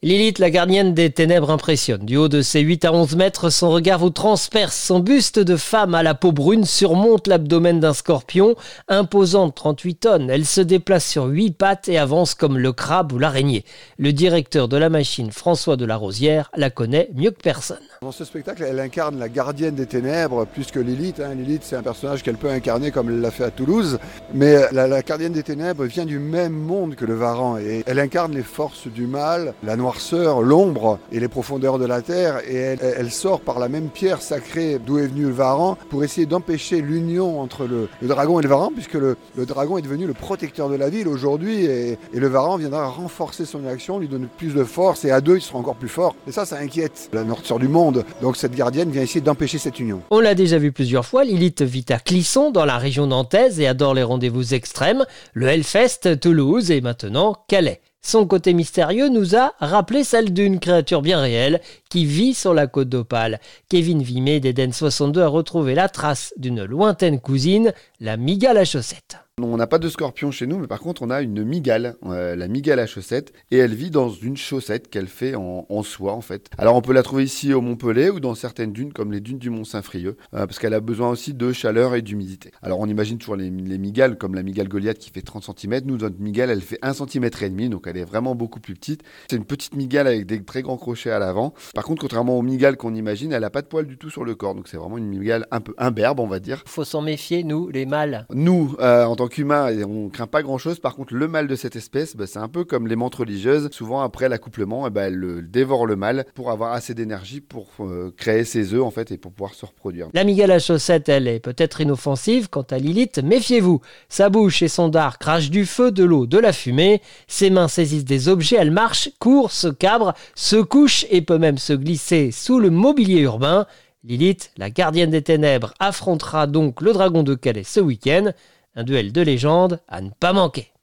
Lilith, la gardienne des ténèbres, impressionne. Du haut de ses 8 à 11 mètres, son regard vous transperce. Son buste de femme à la peau brune surmonte l'abdomen d'un scorpion. Imposante, 38 tonnes, elle se déplace sur 8 pattes et avance comme le crabe ou l'araignée. Le directeur de la machine, François de la Rosière, la connaît mieux que personne. Dans ce spectacle, elle incarne la gardienne des ténèbres plus que Lilith. Lilith, c'est un personnage qu'elle peut incarner comme elle l'a fait à Toulouse. Mais la gardienne des ténèbres vient du même monde que le Varan. Et elle incarne les forces du mal, la noirceur, l'ombre et les profondeurs de la terre. Et elle sort par la même pierre sacrée d'où est venu le Varan pour essayer d'empêcher l'union entre le dragon et le Varan, puisque le dragon est devenu le protecteur de la ville aujourd'hui. Et le Varan viendra renforcer son action, lui donner plus de force. Et à deux, il sera encore plus fort. Et ça inquiète la noirceur du monde. Donc cette gardienne vient essayer d'empêcher cette union. On l'a déjà vu plusieurs fois, Lilith vit à Clisson, dans la région nantaise, et adore les rendez-vous extrêmes, le Hellfest, Toulouse et maintenant Calais. Son côté mystérieux nous a rappelé celle d'une créature bien réelle qui vit sur la côte d'Opale. Kevin Vimet d'Eden 62 a retrouvé la trace d'une lointaine cousine, la mygale à chaussettes. On n'a pas de scorpion chez nous, mais par contre, on a une mygale, la mygale à chaussettes, et elle vit dans une chaussette qu'elle fait en soie, en fait. Alors, on peut la trouver ici au Mont-Pelé ou dans certaines dunes, comme les dunes du Mont-Saint-Frieux, parce qu'elle a besoin aussi de chaleur et d'humidité. Alors, on imagine toujours les mygales, comme la mygale Goliath qui fait 30 cm. Nous, notre mygale, elle fait 1,5 cm, donc elle est vraiment beaucoup plus petite. C'est une petite mygale avec des très grands crochets à l'avant. Par contre, contrairement aux mygales qu'on imagine, elle n'a pas de poils du tout sur le corps, donc c'est vraiment une mygale un peu imberbe, on va dire. Faut s'en méfier, nous, les mâles. Nous, en tant qu'humains, on craint pas grand chose. Par contre, le mâle de cette espèce, c'est un peu comme les mantes religieuses. Souvent, après l'accouplement, elle dévore le mâle pour avoir assez d'énergie pour créer ses œufs en fait et pour pouvoir se reproduire. La mygale à chaussettes, elle est peut-être inoffensive. Quant à Lilith, méfiez-vous. Sa bouche et son dard crachent du feu, de l'eau, de la fumée. Ses mains saisissent des objets. Elle marche, court, se cabre, se couche et peut même se glisser sous le mobilier urbain. Lilith, la gardienne des ténèbres, affrontera donc le dragon de Calais ce week-end. Un duel de légende à ne pas manquer.